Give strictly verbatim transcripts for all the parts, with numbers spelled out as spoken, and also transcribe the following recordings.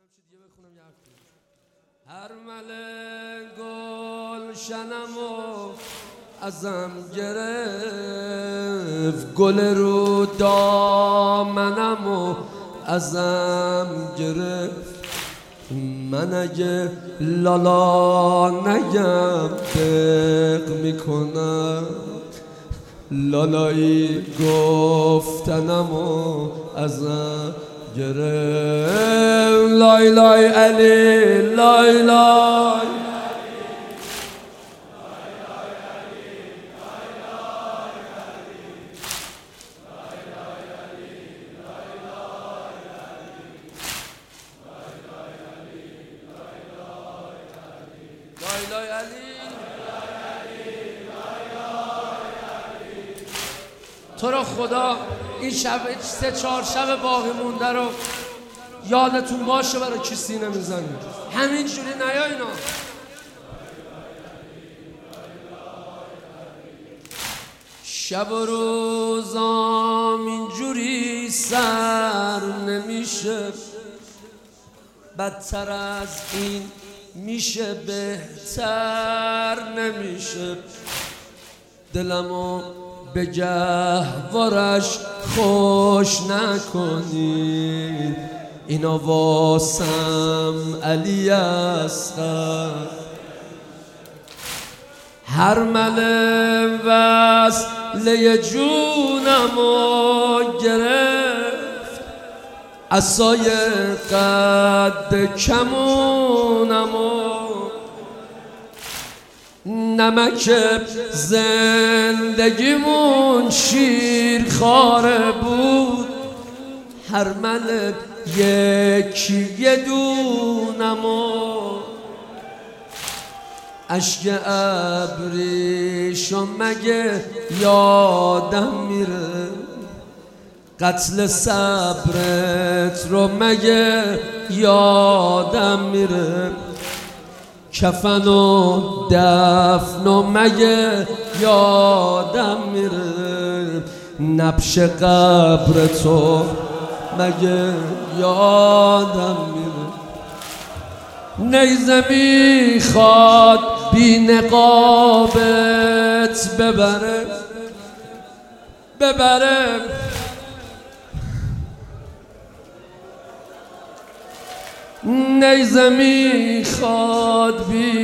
چی دیگه بخونم یه حرف کنم. هر مل گلشنمو ازم گرفت، گل رو دامنمو ازم گرفت. من اگه لالا نگم دق میکنم، لالایی گفتنمو ازم گرفت. لای لای علی لای لای لای لای علی. تو رو خدا این شب سه چهار شب باقی مونده رو یادتون باشه برای کی سینه میزنید. همینجوری نیا اینا. شب و روزام اینجوری سر نمیشه، بدتر از این میشه بهتر نمیشه. دلمو به گهوارش خوش نکنید، اینا واسم علی اصغر. هر مل وصله جونمو گرفت، عصای قد کمونمو. نمک زندگیمون شیر خاره بود، هر مل یکی یه دونمو. عشق ابریشم مگه یادم میره، قتل صبرت رو مگه یادم میره. کفن و دفن و مگه یادم میره، نبش قبر تو مگه یادم میره. نیزه میخواد بی نقابت ببره ببره. نیزه میخواد بی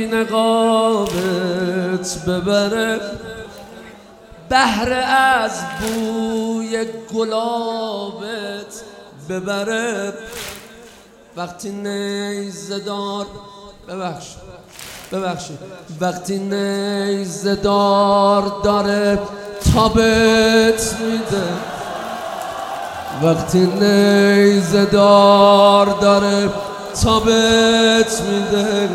نقابت ببره، بهره از بوی گلابت ببره. وقتی نیزه دار ببخشید ببخشید وقتی نیزه دار داره تابت میده، وقتی نیزه دار داره تابت میده.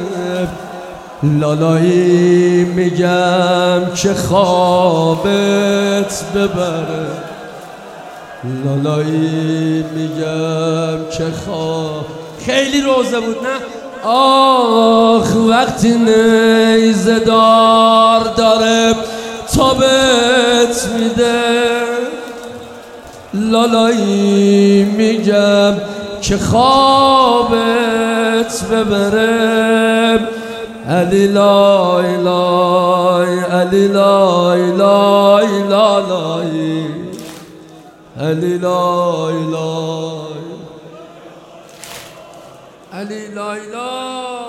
لالایی میگم که خوابت ببره، لالایی میگم که خواب. خیلی روزه بود نه؟ آخ وقتی نیزه دار داره تابت میده، لالایی میگم که خوابت ببره. علی لای لای علی لای لای لای علی لای لای علی لای لای.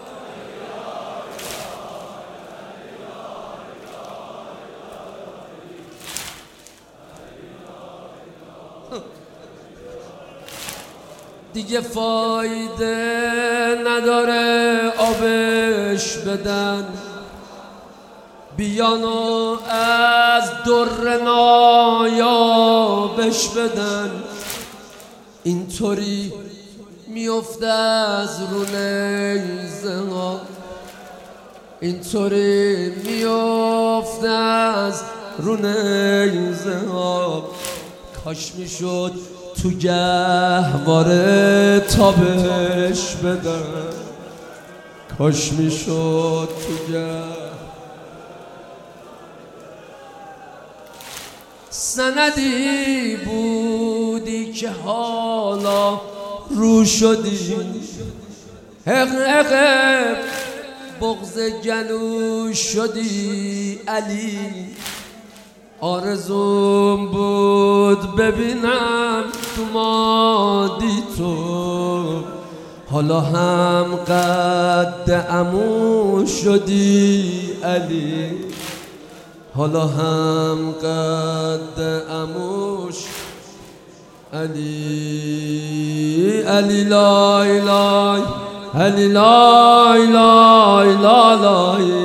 دیگه فایده نداره آبش بدن، بیانو از در نایابش بدن. اینطوری میفته از رو نیزه ها، اینطوری میفته از رو نیزه ها. کاش میشد تو گهواره تابش بدن، کاش میشد تو گه. سندی بودی که حالا رو شدی، حق حق بغض گلو شدی علی. آرزوم بود ببینم تو مادی تو، حالا هم قد عمو شدی علی. حالا هم قد عموش علی. علی لا اله علی لا اله الا الله